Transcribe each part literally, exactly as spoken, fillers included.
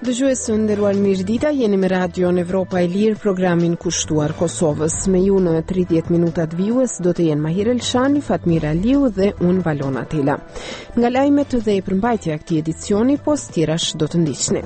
Dëgjues të nderuar, mirëdita, jeni me Radion Evropa e Lirë, programin kushtuar Kosovës. Me ju në tridhjetë minutat vijues do të jenë Mahir Elshani, Fatmira Liu dhe unë Valona Tela. Nga lajmet dhe përmbajtja e këtij edicioni, po tjerash do të ndiqni.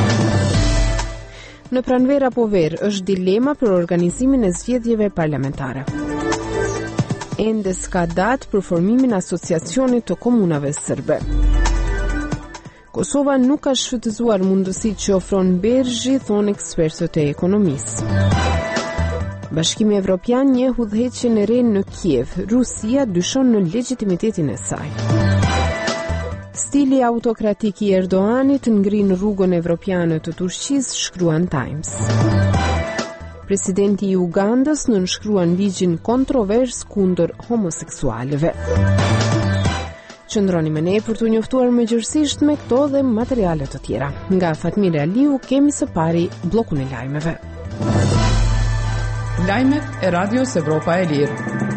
Në Pranvera po verë është dilema për organizimin e zgjedhjeve parlamentare. Ende s'ka datë për formimin e asociacionit të komunave serbe. Kosova nuk ka shfrytëzuar mundësitë që ofron Bergji, thonë ekspertët e ekonomisë. Bashkimi Evropian njeh udhëheqjen e re në Kiev. Rusia dyshon në legjitimitetin e saj. Stili autokratik i Erdoganit ngrin rrugën evropiane të Turqisë, shkruan Times. Presidenti i Ugandës nënshkruan ligjin kontrovers kundër homoseksualëve. Qëndroni me ne për të njoftuar më gjërësisht me këto dhe materiale të tjera. Nga Fatmira Liu kemi së pari blokun e lajmeve. Lajmet e Radios Evropa e Lirë.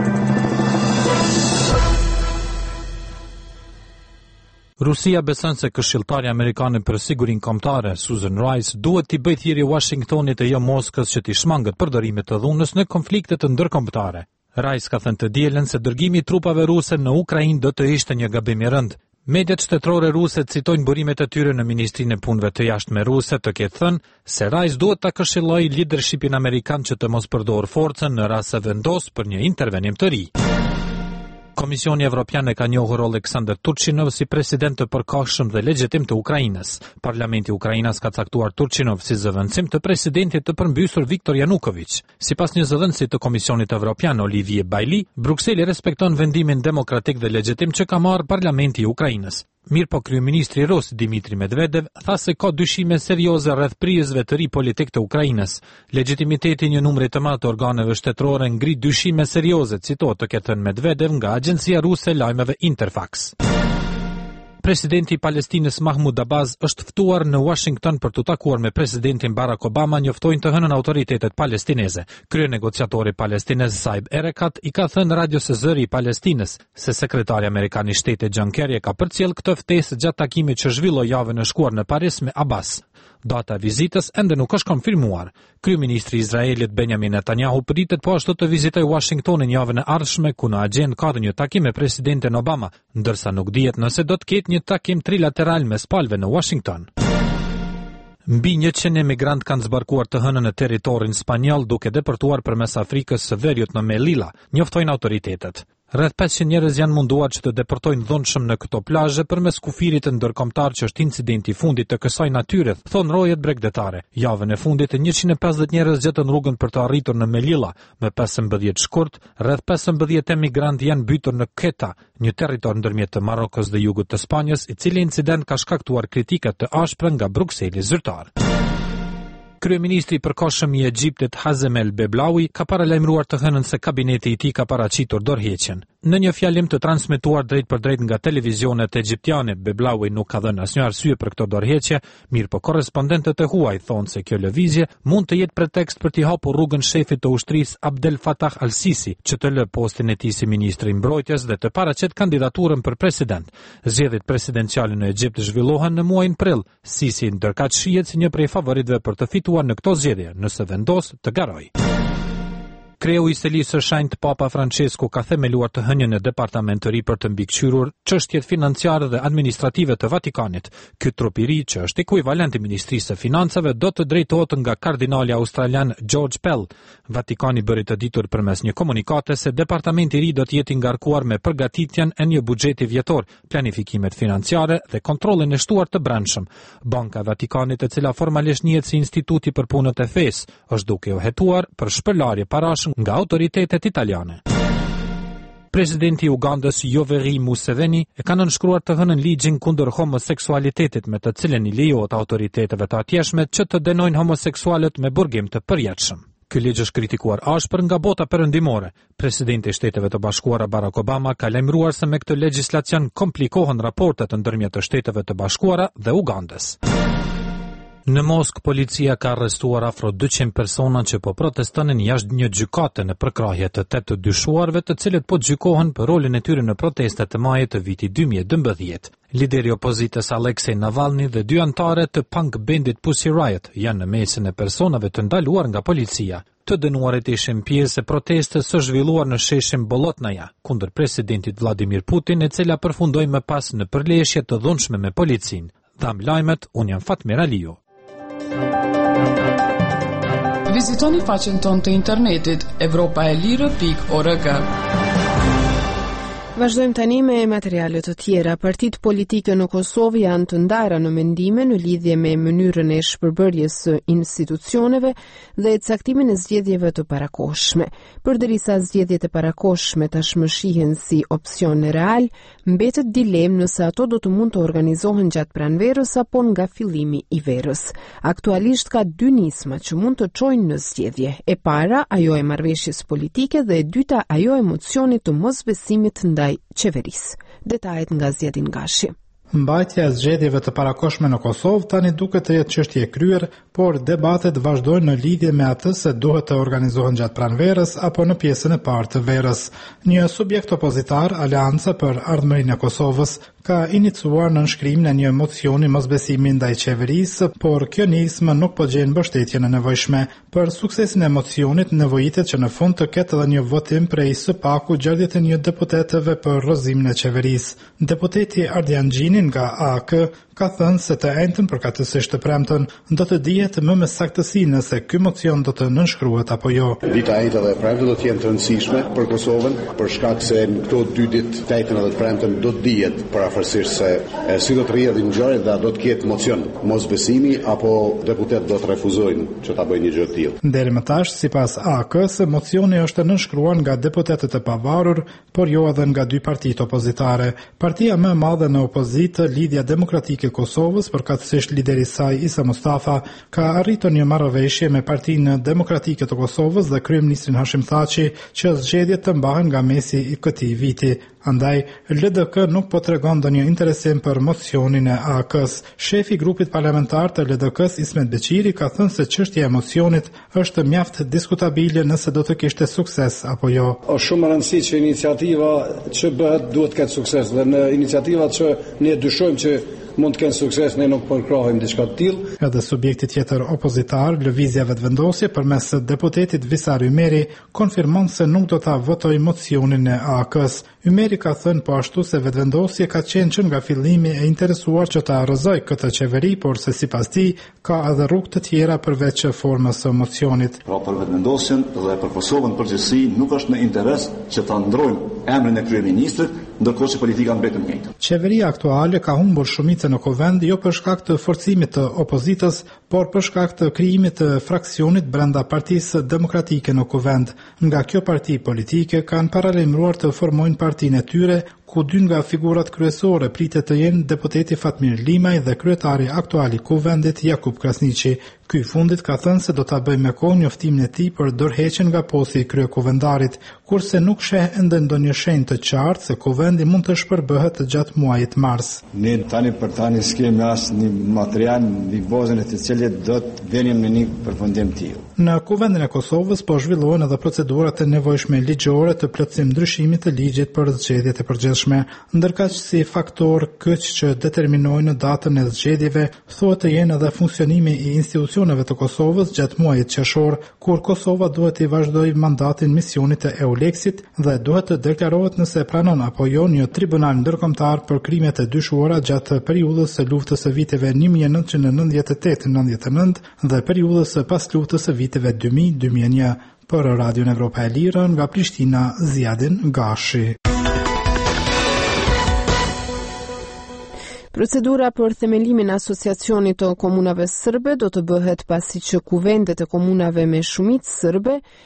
Rusia beson se këshilltari amerikane për sigurinë kombëtare, Susan Rice, duhet t'i bëjë thirrje Washingtonit e jo Moskës që t'i shmangët përdorimet të dhunës në konflikte të ndërkombëtare. Rice ka thënë të dielën se dërgimi i trupave ruse në Ukrainë do të ishte një gabim i rënd. Mediat shtetërore ruse citojnë burimet e tyre në Ministrinë e Punëve të Jashtme ruse të ketë thënë se Rice duhet ta këshillojë leadershipin amerikan që të mos përdorë forcën në rast se vendos për një intervenim të ri. Komisioni Evropian e ka njohur Oleksandr Turchinov si president të përkohshëm dhe legjitim të Ukrainës. Parlamenti i Ukrainës ka caktuar Turchinov si zëvendësim të presidentit të përmbysur Viktor Yanukovych. Sipas një zëvendësi të Komisionit Evropian, Olivier Bailly, Brukseli respekton vendimin demokratik dhe legjitim që ka marrë Parlamenti i Ukrainës. Mirë po kryeministri rus Dmitri Medvedev tha se ka dyshime serioze rreth prijisve të ri politik të Ukrainës. Legitimiteti një numri të madh të organeve shtetërore ngrit dyshime serioze, citohet të ketë thënë Medvedev nga agjencia ruse e lajmeve Interfax. Presidenti i Palestinës Mahmud Abbas është ftuar në Washington për të takuar me presidentin Barack Obama, njoftojnë të hënën autoritetet palestineze. Kryenegociatori palestinez Saib Erekat i ka thënë radios së zëri i Palestinës se sekretari amerikan i shtetit John Kerry ka përcjell këtë ftesë gjatë takimit që zhvilloi javën e shkuar në Paris me Abbas. Data e vizitës ende nuk është konfirmuar. Kryeministri i Izraelit Benjamin Netanyahu pritet po ashtu të vizitojë Washingtonin javën e ardhshme, ku në agjendë ka një takim me presidentin Obama, ndërsa nuk dihet nëse do të ketë një takim trilateral mes palëve në Washington. Mbi njëqind emigrant kanë zbarkuar të hënën në territorin spanjoll duke deportuar përmes Afrikës së Veriut në Melilla, njoftojnë autoritetet. Rreth pesëqind njerëz janë munduar që të deportojnë dhunshëm në këto plazhe përmes kufirit të ndërkombëtar që është incidenti i fundit të kësaj natyre, thon rojet bregdetare. Javën e fundit njëqind e pesëdhjetë njerëz gjetën rrugën për të arritur në Melilla, me pesëmbëdhjetë shkurt, rreth pesëmbëdhjetë emigrantë janë mbytur në Keta, një territor ndërmjet të Marokos dhe jugut të Spanjës, i cili incident ka shkaktuar kritika të ashpra nga Brukseli zyrtar. Kryeministri i përkohshëm i Egjiptit Hazem El Beblawi ka paralajmëruar të hënën se kabineti i tij ka paraqitur dorëheqjen. Në një fjalim të transmetuar drejt për drejt nga televizionet egjiptiane, Beblawi nuk ka dhënë asnjë arsye për këtë dorëheqje, mirë po korrespondentët e huaj thonë se kjo lëvizje mund të jetë pretekst për t'i hapur rrugën shefit të ushtrisë Abdel Fattah al-Sisi, që të lë postin e tij si ministri i mbrojtjes dhe të paraqet kandidaturën për president. Zgjedhjet presidenciale në Egjipt zhvillohen në muajin prill. Sisi ndërkaq shihet si një prej favoritëve për të fituar në këto zgjedhje, nëse vendos të garojë. Kreu i Selisë së Shenjtë Papa Francesco ka themeluar të hënjën e departament të ri për të mbikëqyrur çështjet financiare dhe administrative të Vatikanit. Ky trup i ri, që është ekuivalent i Ministrisë së Financave, do të drejtohet nga kardinali australian George Pell. Vatikani bëri të ditur përmes një komunikate se departamenti i ri do të jetë i ngarkuar me përgatitjen e një buxheti vjetor, planifikimet financiare dhe kontrollin e shtuar të brendshëm. Banka e Vatikanit, e cila formalisht njihet si Instituti për Punët e Fesë, është duke u hetuar për shpërlarje parash nga autoritetet italiane. Presidenti i Ugandës Yoweri Museveni e ka nënshkruar të hënën ligjin kundër homoseksualitetit, me të cilën i lejohet autoriteteve të atjeshme që të denojnë homoseksualët me burgim të përjetshëm. Ky ligj është kritikuar ashpër nga bota perëndimore. Presidenti i Shteteve të Bashkuara Barack Obama ka lajmëruar se me këtë legjislacion komplikohen raportet ndërmjet të Shteteve të Bashkuara dhe Ugandës. Në Moskë, policia ka arrestuar afro dyqind persona që po protestonin jashtë një gjykate në përkrahje të tetë të dyshuarve, të cilët po gjykohen për rolin e tyre në protestat e majit të vitit dy mijë e dymbëdhjetë. Lideri i opozitës Aleksej Navalny dhe dy anëtarë të punk bandit Pussy Riot janë në mesin e personave të ndaluar nga policia. Të dënuarit ishin pjesë e protestës së zhvilluar në sheshin Bolotnaja kundër presidentit Vladimir Putin, e cila përfundoi më pas në përleshje të dhunshme me policinë. Dham lajmet, unë jam Fatmir Aliu. Vizitoni faqen tonë të internetit evropaelire pikë org. Vazhdojmë tani me materiale të tjera. Partitë politike në Kosovë janë të ndara në mendime në lidhje me mënyrën e shpërbërjes së institucioneve dhe caktimin e zgjedhjeve të parakohshme. Përderisa zgjedhjet e parakohshme tashmë shihen si opsion real, mbetet dilemë nëse ato do të mund të organizohen gjatë pranverës apo nga fillimi i verës. Aktualisht ka dy nisma që mund të çojnë në zgjedhje. E para, ajo e marrëveshjes politike, dhe e dyta, ajo e mocionit të mosbesimit ndaj qeverisë. Detajet nga Zjedin Gashi. Mbajtja e zgjedhjeve të parakohshme në Kosovë tani duket të jetë çështje e kryer, por debatet vazhdojnë në lidhje me atë se duhet të organizohen gjatë pranverës apo në pjesën e parë të verës. Një subjekt opozitar, Aleanca për Ardhmërinë e Kosovës, ka iniciuar në nënshkrimin e një mocioni mosbesimi ndaj qeverisë, por kjo nismë nuk po gjen mbështetjen e nevojshme. Për suksesin e mocionit nevojitet që në fund të ketë edhe një votim prej së paku gjardhjet e një deputetëve për rrozimin e qeverisë. Deputeti Ardian Gjini nga A K ka thënë se të ejtën përkatësisht të premtën do të dihet më me saktësi nëse ky mocion do të nënshkruhet apo jo. Dita e ejtë dhe e premte do të jenë të rëndësishme për Kosovën, për shkak se në këto dy ditë të ejtën dhe të premtën do të dihet parafërsisht se e, si do të rrjedhë ngjarjet dhe do të ketë mocion mosbesimi apo deputet do të refuzojnë që ta bëjnë një gjë të tillë. Deri më tash, sipas A K-s, mocioni është nënshkruar nga deputetët e pavarur, por jo edhe nga dy partitë opozitare. Partia më e madhe në opozitë, Lidhja Demokratike e Kosovës, përkatësisht lideri i saj Isa Mustafa, ka arritur një marrëveshje me Partinë Demokratike të Kosovës dhe kryeministrin Hashim Thaçi që zgjedhjet të mbahen nga mesi i këtij viti. Andaj, L D K nuk po tregon ndonjë interesim për mocionin e A K-s. Shefi i grupit parlamentar të L D K-s, Ismet Beqiri, ka thënë se çështja e mocionit është mjaft diskutabile nëse do të kishte sukses apo jo. Është shumë e rëndësishme që iniciativa që bëhet duhet të ketë sukses, dhe në iniciativat që ne dyshojmë që mund të kenë sukses, ne nuk po krahojmë diçka të tillë. Edhe subjekti tjetër opozitar, Lëvizja Vetëvendosje, përmes deputetit Visar Ymeri, konfirmon se nuk do ta votojë mocionin e A K-s. Ymeri ka thënë po ashtu se Vetëvendosje ka qenë që nga fillimi e interesuar që ta arrëzoj këtë qeveri, por se sipas tij ka edhe rrugë të tjera përveç formës së mocionit. Pra për Vetëvendosjen dhe për Kosovën përgjithësi nuk është në interes që ta ndrojmë emrin e kryeministrit, ndërkohë që politika mbetet e njëjtë. Qeveria aktuale ka humbur shumicën në Kuvend jo për shkak të forcimit të opozitës, por për shkak të krijimit të fraksionit brenda Partisë Demokratike në Kuvend. Nga kjo parti politike kanë paralajmëruar të formojnë partinë e tyre, ku dy nga figurat kryesore pritet të jenë deputeti Fatmir Limaj dhe kryetari aktual i Kuvendit Jakub Krasniqi. Ky fundit ka thënë se do ta bëjë me kohë njoftimin e tij për dorëheqjen nga posti i kryekuvendarit, kurse nuk sheh ende ndonjë shenjë të qartë se Kuvendi mund të shpërbëhet gjatë muajit mars. Ne tani për tani s'kemi asnjë material në bazën e të cilit do të venim në një përfundim të tillë. Në Kuvendin e Kosovës po zhvillohen edhe procedurat e nevojshme ligjore të plotësim ndryshimit të ligjit për zgjedhjet e përgjithshme, ndërkaq si faktor kyç që determinojnë datën e zgjedhjeve, thuhet të jenë edhe funksionimi i institucioneve të Kosovës gjatë muajit qershor, kur Kosova duhet të vazhdojë mandatin misionit të EULEX-it dhe duhet të deklarohet nëse pranon apo jo një tribunal ndërkombëtar për krimet e dyshuara gjatë periudhës së luftës së viteve një mijë e nëntëqind e nëntëdhjetë e tetë nëntëdhjetë e nëntë dhe periudhës së pas luftës së viteve dy mijë dy mijë e një. Për Radion Evropa e Lirë, nga Prishtina, Zjedin Gashi. Procedura për themelimin e asociacionit të komunave serbe do të bëhet pasi që kuvendet e komunave me shumicë serbe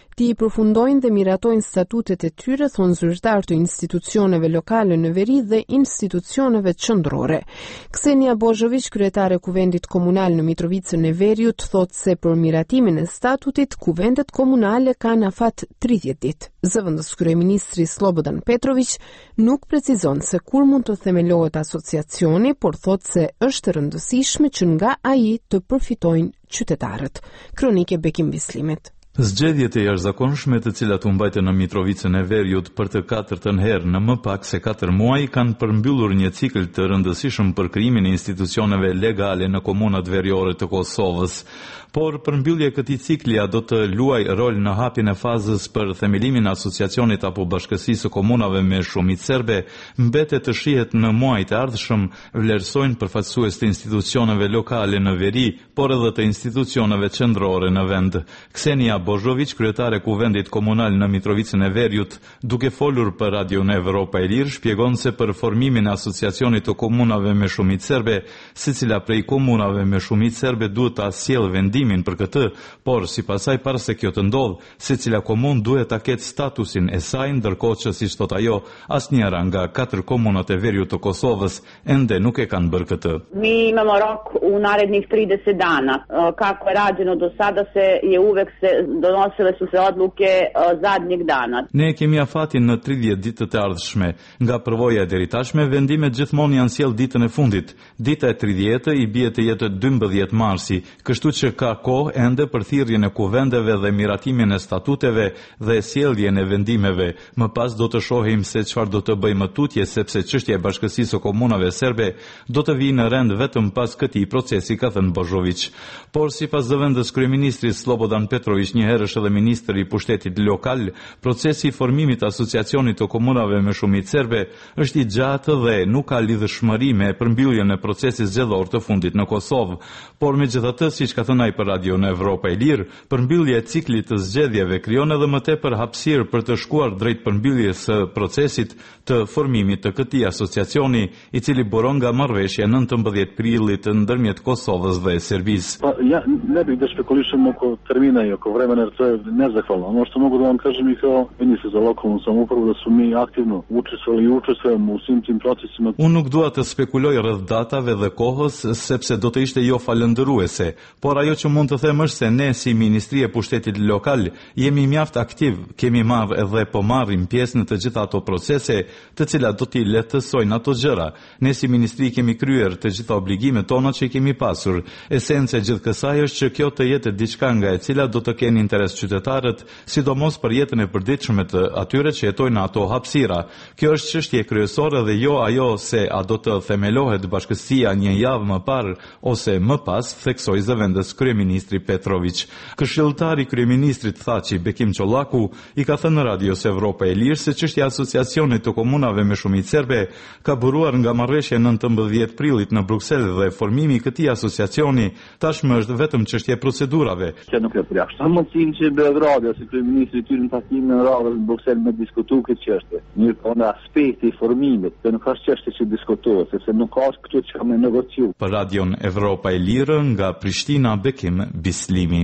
ti i përfundojnë dhe miratojnë statutet e tyre, thonë zyrtar të institucioneve lokale në veri dhe institucioneve qendrore. Ksenia Bozhović, kryetare e Kuvendit Komunal në Mitrovicën e Veriut, thotë se për miratimin e statutit kuvendet komunale kanë afat tridhjetë ditë. Zëvendës kryeministri Slobodan Petrović nuk precizon se kur mund të themelohet asociacioni, por thotë se është rëndësishme që nga ai të përfitojnë qytetarët. Kronike Bekim Bislimit. Zgjedhjet e jashtëzakonshme të cilat u mbajtën në Mitrovicën e Veriut për të katërtën herë në më pak se katër muaj kanë përmbyllur një cikël të rëndësishëm për krijimin e institucioneve legale në komunat veriore të Kosovës. Por përmbyllja e këtij cikli do të luajë rol në hapjen e fazës për themelimin e asociacionit apo bashkësisë së komunave me shumicë serbe, mbetet të shihet në muajt e ardhshëm, vlerësojnë përfaqësues të institucioneve lokale në veri, por edhe të institucioneve qendrore në vend. Ksenia Bozhović, kryetare e Kuvendit Komunal në Mitrovicën e Veriut, duke folur për Radion Evropa e Lirë, shpjegon se për formimin e asociacionit të komunave me shumicë serbe, secila prej komunave me shumicë serbe duhet ta sjellë vendimin për këtë, por sipas saj para se kjo të ndodh, secila komunë duhet ta ketë statusin e saj, ndërkohë që siç thot ajo, asnjëra nga katër komunat e Veriut të Kosovës ende nuk e kanë bërë këtë. Mi imamo rok u narednih trideset dana. Kako je rađeno do sada se je uvek se donosile su se odluke zadnjeg dana. Ne kemi afatin në tridhjetë ditët e ardhshme. Nga përvoja deri tashme, vendimet gjithmonë janë sjell ditën e fundit. Dita e tridhjetë i bie të jetë dymbëdhjetë marsi, kështu që ka kohë ende për thirrjen e kuvendeve dhe miratimin e statuteve dhe sjelljen e vendimeve. Më pas do të shohim se çfarë do të bëjmë tutje, sepse çështja e bashkësisë së komunave serbe do të vijë në rend vetëm pas këtij procesi, ka thënë Bozhović. Por sipas zëvendës kryeministrit Slobodan Petrović, një herësh edhe ministër i pushtetit lokal, procesi i formimit të asociacionit të komunave me shumicë serbe është i gjatë dhe nuk ka lidhshmëri me përmbylljen e procesit zgjedhor të fundit në Kosovë. Por megjithatë, siç ka thënë ai për Radion Evropa e Lirë, përmbyllja e ciklit të zgjedhjeve krijon edhe më tepër hapësirë për të shkuar drejt përmbylljes së procesit të formimit të këtij asociacioni, i cili buron nga marrëveshja nëntëmbëdhjetë prillit ndërmjet Kosovës dhe Serbisë. Pa, ja ne bih da špekulišem oko termina i oko vremena, jer to je nezahvalno. Ono što mogu da vam kažem i kao ministar za lokalnu samoupravu da su mi aktivno učestvovali i učestvujemo u svim tim procesima. Unë nuk dua të spekuloj rreth datave dhe kohës, sepse do të ishte jo falëndëruese, por ajo që mund të them është se ne si Ministri e Pushtetit Lokal jemi mjaft aktiv, kemi marrë edhe po marrim pjesë në të gjitha ato procese, të cilat do t'i lehtësojnë ato gjëra. Ne si Ministri kemi kryer të gjitha obligimet tona që kemi pasur. Esenca e gjithë kësaj është që kjo të jetë diçka nga e cila do të kenë interes qytetarët, sidomos për jetën e përditshme të atyre që jetojnë në ato hapësira. Kjo është çështje kryesore dhe jo ajo se a do të themelohet bashkësia një javë më parë ose më pas, theksoi zëvendës kryeministri Petrović. Këshilltari i kryeministrit Thaçi Bekim Çollaku i ka thënë në Radios Evropa e Lirë se çështja e asociacionit të komunave me shumicë serbe ka buruar nga marrëveshja e nëntëmbëdhjetë prillit në Bruksel dhe formimi i këtij asociacioni tashmë është vetëm çështje procedurave. Që nuk e përjashton mundësinë që Beogradi si kryeministri i tyre në takimin në radhë në Bruksel me diskutu këtë çështje. Mirë, po në aspekti i formimit, që nuk është çështje që diskutohet, sepse nuk ka këtu që me negociu. Për Radion Evropa e Lirë nga Prishtina, Bekim Bislimi.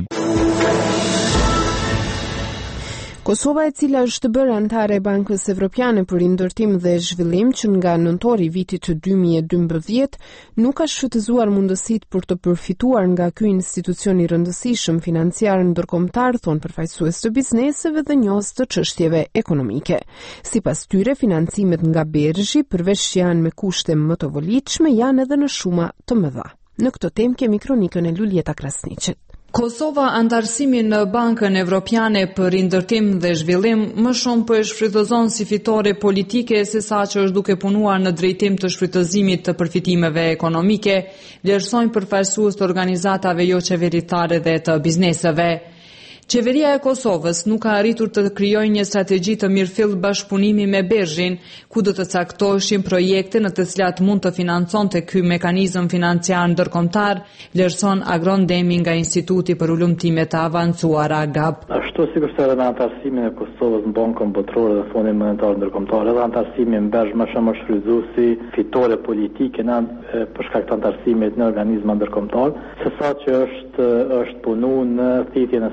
Kosova, e cila është bërë antare e Bankës Evropiane për Rindërtim dhe Zhvillim që nga nëntori vitit dy mijë e dymbëdhjetë, nuk ka shfrytëzuar mundësitë për të përfituar nga ky institucion i rëndësishëm financiar ndërkombëtar, thon përfaqësues të bizneseve dhe njohës të çështjeve ekonomike. Sipas tyre, financimet nga Bergji, përveç që janë me kushte më të volitshme, janë edhe në shuma të mëdha. Në këtë temë kemi kronikën e Luljeta Krasniqit. Kosova antarësimin në Bankën Evropiane për Rindërtim dhe Zhvillim më shumë po e shfrytëzon si fitore politike se sa që është duke punuar në drejtim të shfrytëzimit të përfitimeve ekonomike, vlerësojnë përfaqësues të organizatave jo qeveritare dhe të bizneseve. Qeveria e Kosovës nuk ka arritur të krijojë një strategji të mirëfill bashkëpunimi me Bergjin, ku do të caktoheshin projekte në të cilat mund të financonte ky mekanizëm financiar ndërkombëtar, vlerëson Agron Demi nga Instituti për Ulëmtime të Avancuara G A B. Ashtu sikur se edhe antarësimin e Kosovës në Bankën Botërore dhe Fondin Monetar Ndërkombëtar, edhe antarësimi në Bergj më shumë është shfrytzuar si fitore politike në për shkak të antarësimit në organizma ndërkombëtar, sesa që është është punuar në thithjen e sa më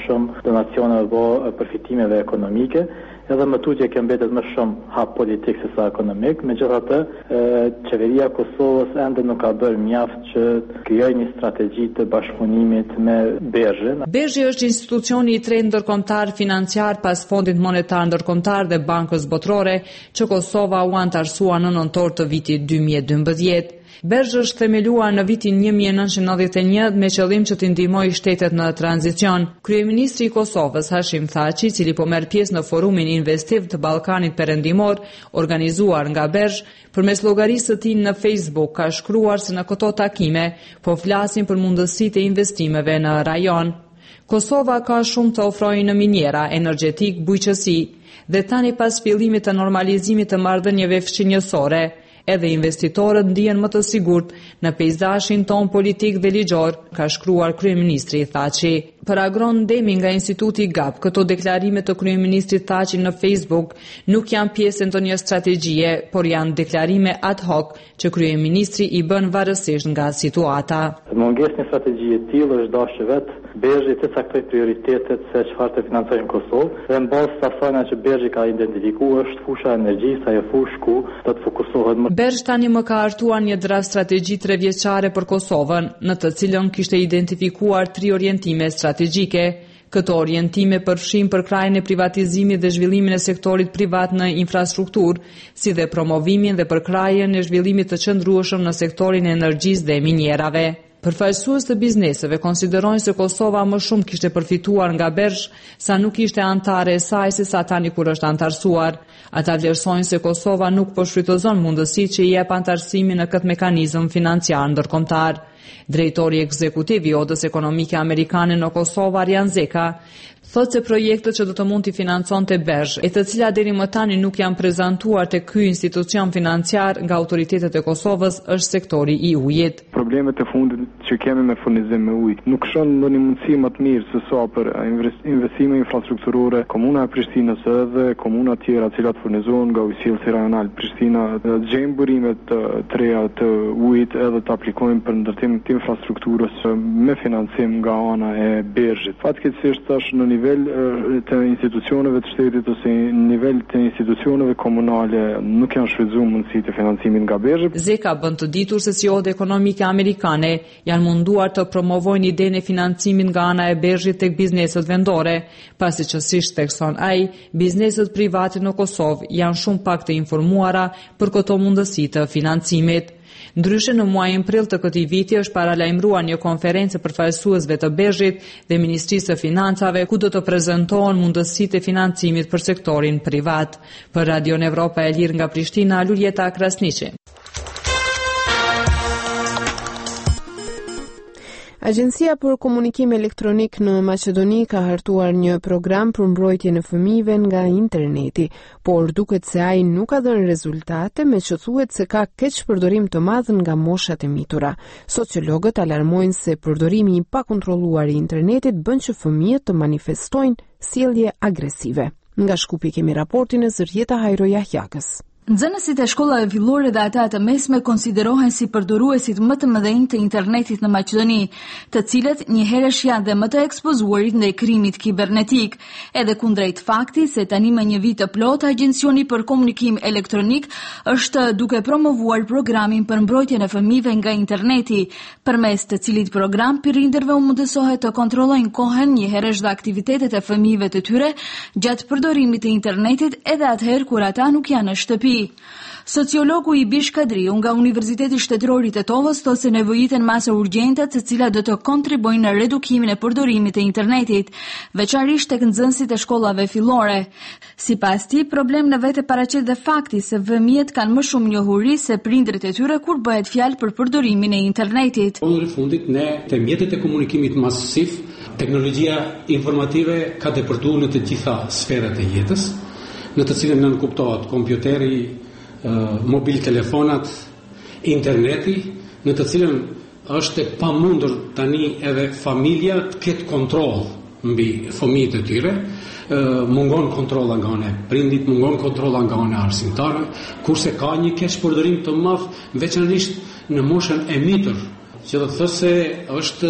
shumë donacione apo përfitimeve ekonomike, edhe më tutje ke mbetet më shumë hap politik se sa ekonomik. Megjithatë, qeveria e Kosovës ende nuk ka bërë mjaft që krijojë një strategji të bashkëpunimit me Berghin. Berghi është institucioni i tretë ndërkombëtar financiar pas Fondit Monetar Ndërkombëtar dhe Bankës Botërore që Kosova u anëtarësua në nëntor të vitit dy mijë e dymbëdhjetë. Berghi është themeluar në vitin një mijë e nëntëqind e nëntëdhjetë e një me qëllim që t'i ndihmojë shtetet në tranzicion. Kryeministri i Kosovës Hashim Thaçi, i cili po merr pjesë në forumin investiv të Ballkanit Perëndimor, organizuar nga Berghi, përmes llogarisë së tij në Facebook ka shkruar se në këto takime po flasin për mundësitë e investimeve në rajon. Kosova ka shumë të ofrojë në minjera, energjetik, bujqësi dhe tani pas fillimit të normalizimit të marrëdhënieve fshinjësore, edhe investitorët ndihen më të sigurt në peizazhin ton politik dhe ligjor, ka shkruar kryeministri Thaçi. Për agron Demi nga Instituti G A P, këto deklarime të kryeministrit Thaçi në Facebook nuk janë pjesë e ndonjë strategjie, por janë deklarime ad hoc që kryeministri i bën varësisht nga situata. Mungesë një strategjie të tillë është dashje vetë Berghi të caktoj prioritetet se çfarë të financojnë në Kosovë, dhe në bazë të asajna që Berghi ka identifikuar është fusha e energjisë, ajo fushë ku do të fokusohet më. Berghi tani më ka hartuar një draft strategji trevjeçare për Kosovën, në të cilën kishte identifikuar tri orientime strategjike. Këto orientime përfshin përkrajën e privatizimit dhe zhvillimin e sektorit privat në infrastrukturë, si dhe promovimin dhe përkrajën e zhvillimit të qëndrueshëm në sektorin e energjisë dhe minjerave. Përfaqësues të bizneseve konsiderojnë se Kosova më shumë kishte përfituar nga Berghi sa nuk ishte anëtare e saj se sa tani kur është anëtarësuar. Ata vlerësojnë se Kosova nuk po shfrytëzon mundësitë që i jep anëtarësimi në këtë mekanizëm financiar ndërkombëtar. Drejtori ekzekutiv i Odës Ekonomike Amerikane në Kosovë, Arjan Zeka, thotë se projektet që do të mund t'i financonte Berghi, e të cilat deri më tani nuk janë prezantuar te ky institucion financiar nga autoritetet e Kosovës, është sektori i ujit. Problemet e fundit që kemi me furnizim me ujë nuk shon ndonjë mundësi më të mirë se sa për investime infrastrukturore. Komuna e Prishtinës edhe komuna të tjera të cilat furnizohen nga ujësillësi rajonal Prishtina gjejnë burimet të treja të ujit edhe të aplikojnë për ndërtim të infrastrukturës me financim nga ana e Berghit. Fatkeqësisht tash në nivel të institucioneve të shtetit ose në nivel të institucioneve komunale nuk janë shfrytzuar mundësitë e financimit nga Berghi. Zeka bën të ditur se si Odë Ekonomike Amerikane janë munduar të promovojnë idenë e financimit nga ana e Berghit tek bizneset vendore, pasi që siç thekson ai, bizneset private në Kosovë janë shumë pak të informuara për këto mundësi të financimit. Ndryshe në muajin prill të këtij viti është paralajmëruar një konferencë përfaqësuesve të Berghit dhe Ministrisë së Financave ku do të prezantohen mundësitë e financimit për sektorin privat. Për Radio Evropa e Lirë nga Prishtina, Luljeta Krasniqi. Agjencia për Komunikim Elektronik në Maqedoni ka hartuar një program për mbrojtjen e fëmijëve nga interneti, por duket se ai nuk ka dhënë rezultate, me që thuhet se ka keq përdorim të madh nga moshat e mitura. Sociologët alarmojnë se përdorimi i pakontrolluar i internetit bën që fëmijët të manifestojnë sjellje agresive. Nga Shkupi kemi raportin e Zërjeta Hajro Jahjakës. Nxënësit e shkollave fillore dhe ata të mesme konsiderohen si përdoruesit më të mëdhenj të internetit në Maqedoni, të cilët njëherësh janë dhe më të ekspozuarit ndaj krimit kibernetik, edhe kundrejt fakti se tani më një vit të plot Agjencioni për Komunikim Elektronik është duke promovuar programin për mbrojtjen e fëmijëve nga interneti, përmes të cilit program prindërve u mundësohet të kontrollojnë kohën, njëherësh dhe aktivitetet e fëmijëve të tyre gjatë përdorimit të internetit edhe atëherë kur ata nuk janë në shtëpi. Sociologu i Bish Kadriu nga Universiteti Shtetëror i Tetovës thotë se nevojiten masa urgjente të cilat do të kontribojnë në redukimin e përdorimit të internetit, veçanërisht tek nxënësit e shkollave fillore. Sipas tij, problem në vetë paraqet dhe fakti se fëmijët kanë më shumë njohuri se prindërit e tyre kur bëhet fjalë për përdorimin e internetit. Në fundit ne te mjetet e komunikimit masiv, teknologjia informative ka depërtuar në të gjitha sferat e jetës, në të cilën nën kuptohet kompjuteri, mobil telefonat, interneti, në të cilën është e pamundur tani edhe familja të ketë kontroll mbi fëmijët e tyre, mungon kontrolla nga ana e prindit, mungon kontrolla nga ana e arsimtarëve, kurse ka një keq përdorim të madh veçanërisht në moshën e mitur që do të thosë se është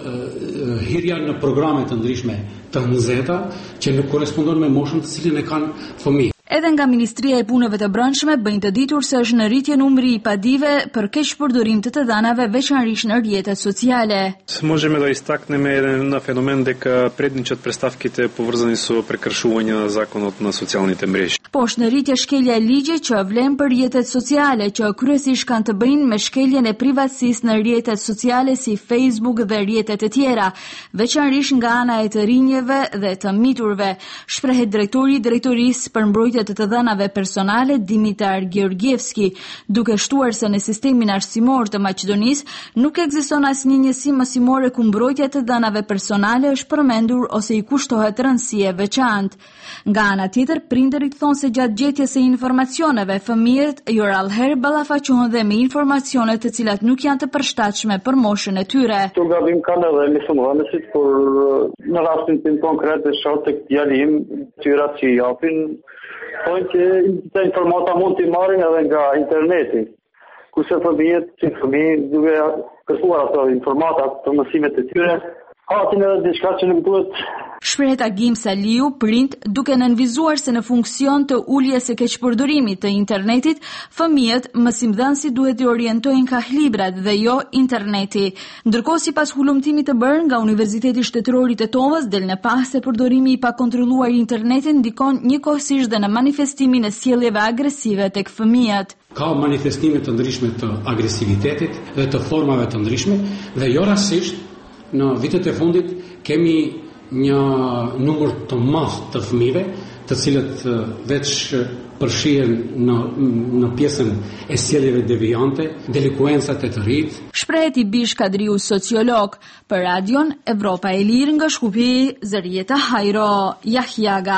hyrja në programe të ndryshme të nxehta që nuk korespondon me moshën të cilën e kanë fëmijë. Edhe nga Ministria e Punëve të Brendshme bëjnë të ditur se është në rritje numri i padive për keq përdorim të të dhanave veçanërisht në rrjetet sociale. Можеме да изтакнеме еден феномен дека предничат представките поврзани со прекршување на законот на социјалните мрежи. Po është në rritje shkelja e ligjit që vlen për rrjetet sociale që kryesisht kanë të bëjnë me shkeljen e privatësisë në rrjetet sociale si Facebook dhe rrjetet e tjera, veçanërisht nga ana e të rinjeve dhe të miturve, shprehet drejtori i drejtorisë për mbrojtje të të dhënave personale Dimitar Georgievski, duke shtuar se në sistemin arsimor të Maqedonisë nuk ekziston asnjë njësi mësimore ku mbrojtja të dhënave personale është përmendur ose i kushtohet rëndësie e veçantë. Nga ana tjetër, prindërit thonë se gjatë gjetjes së informacioneve, fëmijët jorallëherë ballafaqohen dhe me informacione të cilat nuk janë të përshtatshme për moshën e tyre. Këtu gabim kanë edhe mësimdhënësit, por në rastin tim konkret e shoh tek djali im, tyrat që i japin thonë që të informata mund t'i marrin edhe nga interneti. Kurse fëmijët, që fëmijë duke kërkuar ato informata për mësimet e tyre, hatin edhe diçka që nuk duhet. Shprehet Agim Saliu, prind, duke nënvizuar se në funksion të uljes së keqpërdorimit të internetit, fëmijët mësimdhënësit duhet të orientojnë ka librat dhe jo interneti. Ndërkohë, sipas hulumtimit të bërë nga Universiteti Shtetëror i Tetovës, del në pas se përdorimi i pakontrolluar i internetit ndikon njëkohësisht dhe në manifestimin e sjelljeve agresive tek fëmijët. Ka manifestime të ndryshme të agresivitetit dhe të formave të ndryshme dhe jo rastësisht në vitet e fundit kemi një numër të madh të fëmijëve, të cilët veç përfshihen në në pjesën e sjelljeve devijante, delikuencat e të rinj. Shprehet i Bish Kadriu, sociolog, për Radion Evropa e Lirë nga Shkupi, Zërieta Hajro, Jahjaga.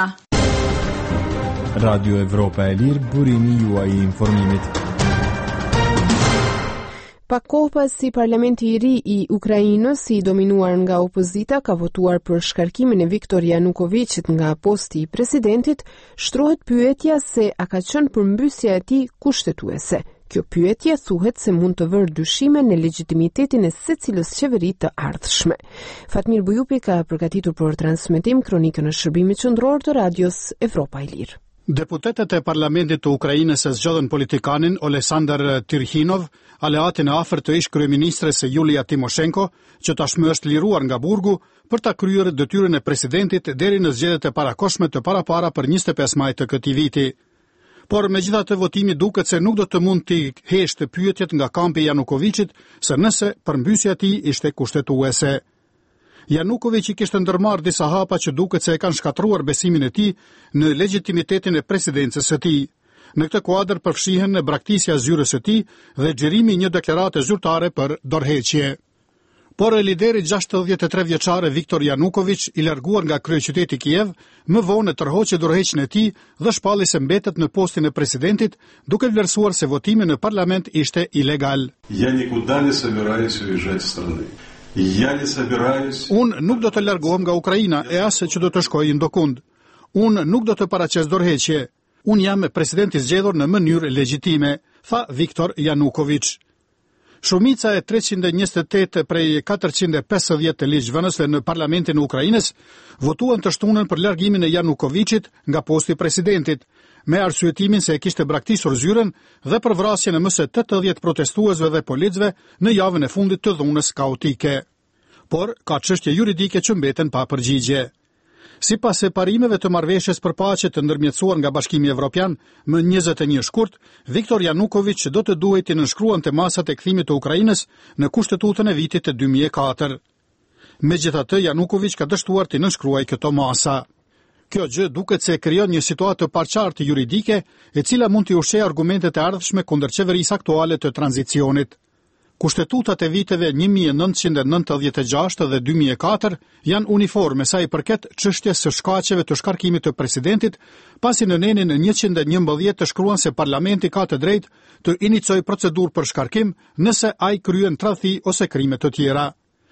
Radio Evropa e Lirë, burimi juaj i informimit. Pak kohë pas si parlamenti i ri i Ukrainës, i dominuar nga opozita, ka votuar për shkarkimin e Viktor Yanukovicit nga posti i presidentit, shtrohet pyetja se a ka qenë përmbysja e tij kushtetuese. Kjo pyetje thuhet se mund të vërë dyshime në legitimitetin e secilës qeveri të ardhshme. Fatmir Bujupi ka përgatitur për transmetim kronikën e shërbimit qendror të radios Evropa e Lirë. Deputetët e parlamentit të Ukrainës e zgjodhen politikanin Oleksandr Tirhinov, aleatin e afërt të ish kryeministres Julia Timoshenko, që tashmë është liruar nga burgu për ta kryer detyrën e presidentit deri në zgjedhjet e parakohshme të parapara për njëzet e pesë maj të këtij viti. Por megjithatë votimi duket se nuk do të mund t'i heshtë pyetjet nga kampi i Yanukovicit se nëse përmbysja e tij ishte kushtetuese. Yanukovic i kishte ndërmarrë disa hapa që duket se e kanë shkatruar besimin e tij në legitimitetin e presidencës së tij. Në këtë kuadër përfshihen në braktisja e zyrës së tij dhe xhirimi i një deklarate zyrtare për dorëheqje. Por lideri gjashtëdhjetë e tre vjeçare Viktor Yanukovic, i larguar nga kryeqyteti Kiev, më vonë tërhoqi dorëheqjen e tij dhe shpalli se mbetet në postin e presidentit, duke vlerësuar se votimi në parlament ishte ilegal. Я никуда не собираюсь уезжать из страны. Я не собираюсь. Unë nuk do të largohem nga Ukraina e as që do të shkoj ndokund. Unë nuk do të paraqes dorëheqje. Unë jam president i zgjedhur në mënyrë legjitime, tha Viktor Yanukovic. Shumica e treqind e njëzet e tetë prej katërqind e pesëdhjetë të ligjvënësve në parlamentin e Ukrainës votuan të shtunën për largimin e Yanukovicit nga posti i presidentit, me arsyetimin se e kishte braktisur zyrën dhe për vrasjen e më së tetëdhjetë protestuesve dhe policëve në javën e fundit të dhunës kaotike. Por ka çështje juridike që mbeten pa përgjigje. Sipas separimeve të marrëveshjes për paqe të ndërmjetësuar nga Bashkimi Evropian më njëzet e një shkurt, Viktor Yanukovic do të duhet të nënshkruante masat e kthimit të Ukrainës në Kushtetutën e vitit të dy mijë e katër. Megjithatë, Yanukovic ka dështuar të nënshkruajë këto masa. Kjo gjë duket se krijon një situatë të paraqartë juridike, e cila mund të ushqejë argumentet e ardhshme kundër qeverisë aktuale të tranzicionit. Kushtetutat e viteve një mijë e nëntëqind e nëntëdhjetë e gjashtë dhe dy mijë e katër janë uniforme sa i përket çështjes së shkaqeve të shkarkimit të presidentit, pasi në nenin njëqind e njëmbëdhjetë të shkruan se parlamenti ka të drejtë të iniciojë procedurë për shkarkim nëse ai kryen tradhti ose krime të tjera.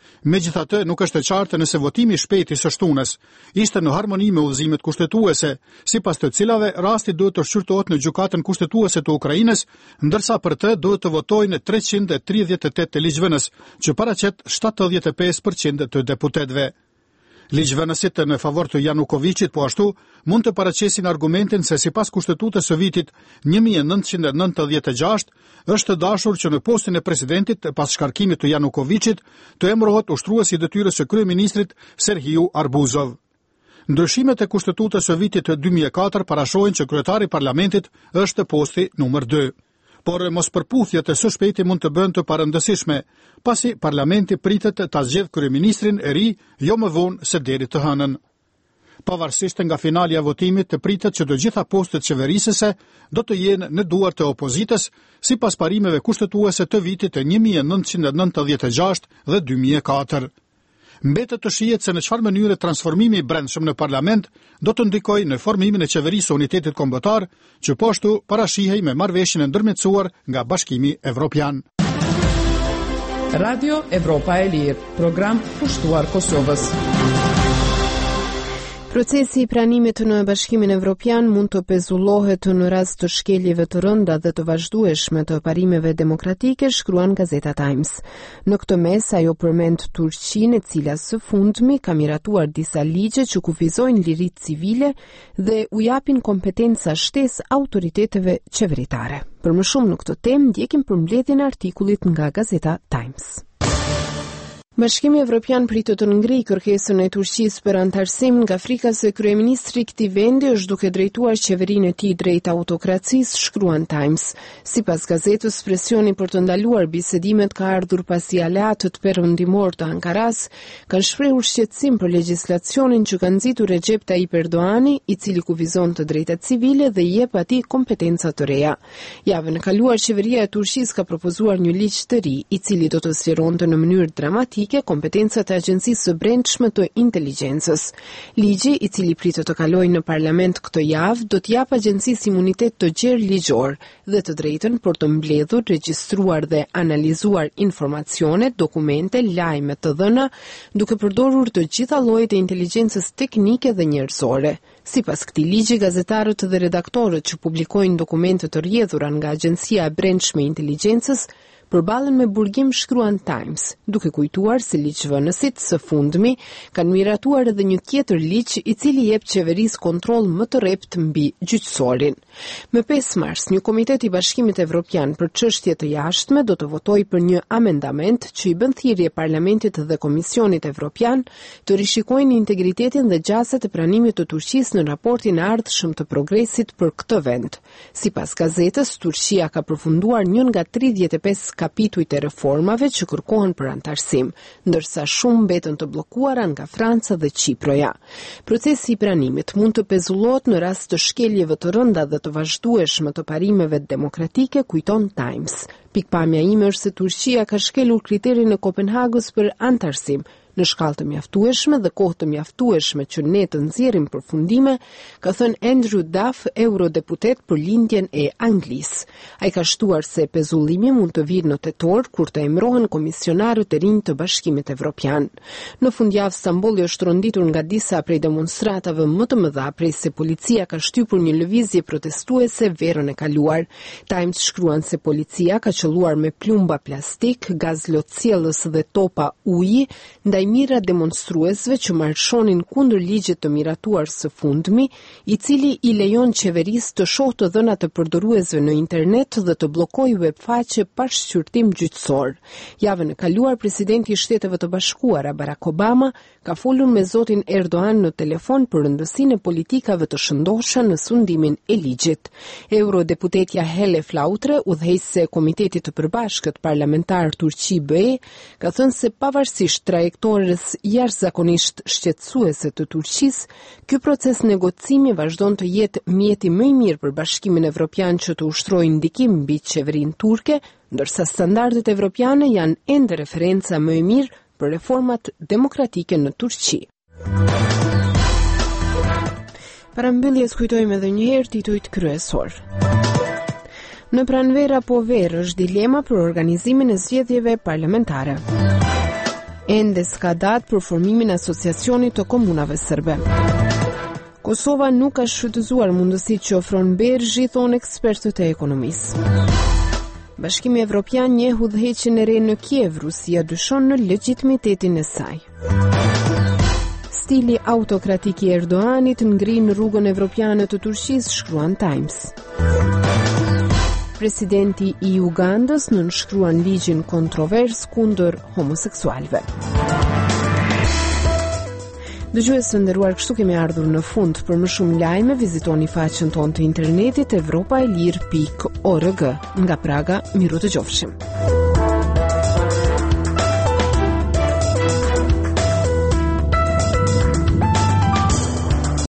Megjithatë, nuk është e qartë nëse votimi i shpejt i së shtunës ishte në harmoni me udhëzimet kushtetuese, sipas të cilave rasti duhet të shqyrtohet në gjykatën kushtetuese të Ukrainës, ndërsa për të duhet të votojnë treqind e tridhjetë e tetë të ligjvënës, që paraqet shtatëdhjetë e pesë përqind të deputetëve. Ligjvënësit në favor të Janukovicit po ashtu mund të paraqesin argumentin se sipas kushtetutës së vitit një mijë e nëntëqind e nëntëdhjetë e gjashtë është dashur që në postin e presidentit pas shkarkimit të Janukovicit të emërohet ushtruesi i detyrës së kryeministrit Serhiu Arbuzov. Ndryshimet e kushtetutës së vitit dy mijë e katër parashojnë që kryetari i parlamentit është posti numër dy. Por mos përputhjet e së shpejti mund të bëhen të parëndësishme, pasi parlamenti pritet ta zgjedhë kryeministrin e ri jo më vonë se deri të hënën. Pavarësisht nga finalja e votimit, të pritet që të gjitha postet qeverisëse do të jenë në duart të opozitës, sipas parimeve kushtetuese të vitit e një mijë e nëntëqind e nëntëdhjetë e gjashtë dhe dy mijë e katër. Mbetet të shihet se në çfarë mënyre transformimi i brendshëm në parlament do të ndikojë në formimin e qeverisë së unitetit kombëtar, që po ashtu parashihej me marrëveshjen e ndërmjetësuar nga Bashkimi Evropian. Radio Evropa e Lirë, program pushtuar Kosovës. Procesi i pranimit në Bashkimin Evropian mund të pezullohet në rast të shkeljeve të rënda dhe të vazhdueshme të parimeve demokratike, shkruan Gazeta Times. Në këtë mes, ajo përmend Turqinë, e cila së fundmi ka miratuar disa ligje që kufizojnë liritë civile dhe u japin kompetenca shtesë autoriteteve qeveritare. Për më shumë në këtë temë, ndjekim përmbledhjen e artikullit nga Gazeta Times. Bashkimi Evropian pritet të ngrijë kërkesën e Turqisë për antarësim nga frika se kryeministri i këtij vendi është duke drejtuar qeverinë e tij drejt autokracisë, shkruan Times. Sipas gazetës, presioni për të ndaluar bisedimet ka ardhur pasi aleatët perëndimor të Ankaras kanë shprehur shqetësim për legjislacionin që ka nxitur Recep Tayyip Erdoğani, i cili kufizon të drejtat civile dhe i jep atij kompetenca të reja. Javën e kaluar, qeveria e Turqisë ka propozuar një ligj të ri, i cili do të sqaronte në mënyrë dramatike kompetencat e Agjencisë së Brendshme të Inteligjencës. Ligji, i cili pritet të kalojë në parlament këtë javë, do të jap agjencisë imunitet të gjerë ligjor dhe të drejtën për të mbledhur, regjistruar dhe analizuar informacione, dokumente, lajme të dhëna, duke përdorur të gjitha llojet e inteligjencës teknike dhe njerëzore. Sipas këtij ligji, gazetarët dhe redaktorët që publikojnë dokumente të rrjedhura nga Agjencia e Brendshme e Inteligjencës përballen me burgim, shkruan Times, duke kujtuar se ligjvënësit së fundmi kanë miratuar edhe një tjetër ligj i cili jep qeverisë kontroll më të rrept mbi gjyqësorin. Më pesë mars, një komitet i Bashkimit Evropian për çështje të jashtme do të votojë për një amendament që i bën thirrje Parlamentit dhe Komisionit Evropian të rishikojnë integritetin dhe gjasat e pranimit të Turqisë në raportin e ardhshëm të progresit për këtë vend. Sipas gazetës, Turqia ka përfunduar një nga tridhjetë e pesë kapitujt e reformave që kërkohen për antarësim, ndërsa shumë mbeten të bllokuara nga Franca dhe Çiproja. Procesi i pranimit mund të pezullohet në rast të shkeljeve të rënda dhe të vazhdueshme të parimeve demokratike, kujton Times. Pikpamja ime është se Turqia ka shkelur kriterin e Kopenhagës për antarësim, në shkallë të mjaftueshme dhe kohë të mjaftueshme që ne të nxjerrim përfundime, ka thënë Andrew Duff, eurodeputet për lindjen e Anglisë. Ai ka shtuar se pezullimi mund të vijë në tetor kur të emërohen komisionarët e rinj të Bashkimit Evropian. Në fundjavë, Stambolli është rënditur nga disa prej demonstratave më të mëdha prej se policia ka shtypur një lëvizje protestuese verën e kaluar. Times shkruan se policia ka qelluar me plumba plastik, gaz lotësiellës dhe topa uji ndaj mira demonstruesve që marshonin kundër ligjit të miratuar së fundmi, i cili i lejon qeverisë të shohë të dhënat të përdoruesve në internet dhe të bllokojë webfaqe pa shqyrtim gjyqësor. Javën e kaluar, presidenti i Shteteve të Bashkuara Barack Obama ka folur me zotin Erdoğan në telefon për rëndësinë e politikave të shëndoshta në sundimin e ligjit. Eurodeputetja Hele Flautre, udhëheqëse e Komitetit të Përbashkët Parlamentar Turqi-B E, ka thënë se pavarësisht trajektorës jashtëzakonisht shqetësuese të Turqisë, ky proces negocimi vazhdon të jetë mjeti më i mirë për Bashkimin Evropian që të ushtrojë ndikim mbi qeverinë turke, ndërsa standardet evropiane janë ende referenca më e mirë për reformat demokratike në Turqi. Para mbylljes kujtojmë edhe një herë titujt kryesor. Në pranvera po verë është dilema për organizimin e zgjedhjeve parlamentare. Ende s'ka datë për formimin e Asociacionit të Komunave Serbe. Kosova nuk ka shfrytëzuar mundësitë që ofron Bergji, thonë ekspertët e ekonomisë. Bashkimi Evropian njeh udhëheqjen e re në Kiev, Rusia dyshon në legjitimitetin e saj. Stili autokratik i Erdoganit ngrin rrugën evropiane të Turqisë, shkruan Times. Presidenti i Ugandës nënshkruan ligjin kontrovers kundër homoseksualëve. Dëgjues të nderuar, kështu kemi ardhur në fund. Për më shumë lajme, vizitoni faqen tonë të internetit evropaelir pikë org. Nga Praga, miru të gjofshim.